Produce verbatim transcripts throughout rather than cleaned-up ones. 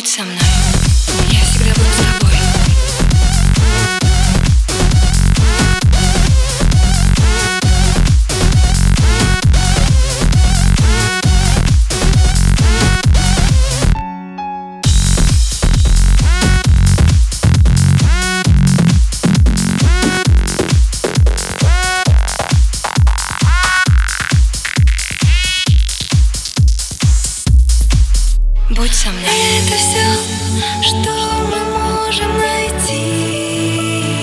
Будь со мной, я всегда буду с тобой. Будь со мной. Это все, что мы можем найти.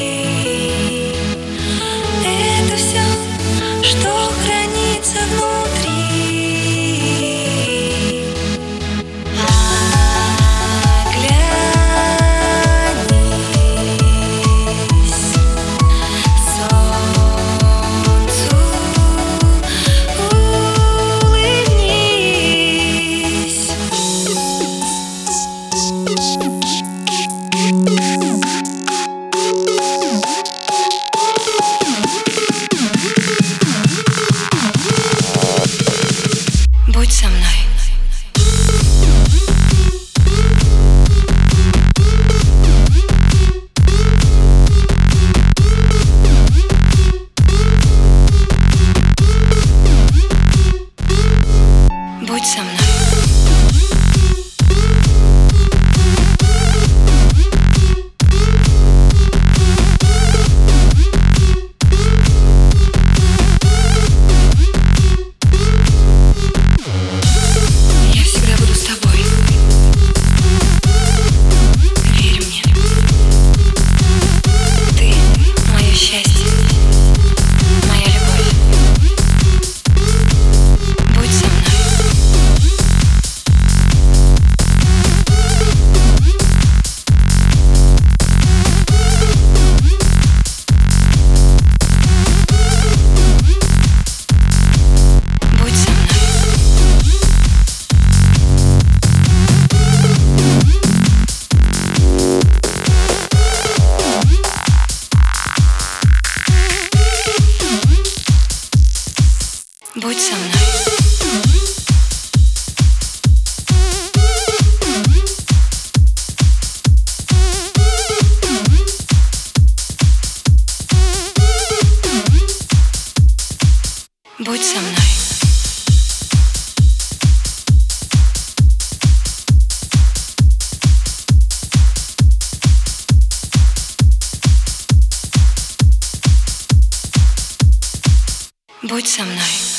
Это все, что хранится внутри. Оглянись, солнцу улыбнись. Будь со мной. Будь со мной. Я всегда буду с тобой. Верь мне. Ты — мое счастье, моя любовь. Будь со мной. Будь со мной. Будь со мной. Будь со мной. Будь со мной.